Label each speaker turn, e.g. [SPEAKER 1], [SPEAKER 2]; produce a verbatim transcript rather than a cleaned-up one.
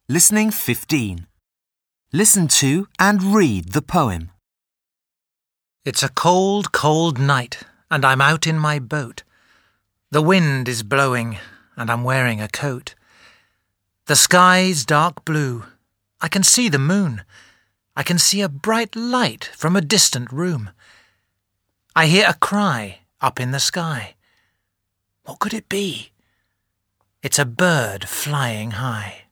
[SPEAKER 1] Listening fifteen. Listen to and read the poem.
[SPEAKER 2] It's a cold, cold night, and I'm out in my boat. The wind is blowing, and I'm wearing a coat. The sky's dark blue. I can see the moon. I can see a bright light from a distant room. I hear a cry up in the sky. What could it be? It's a bird flying high.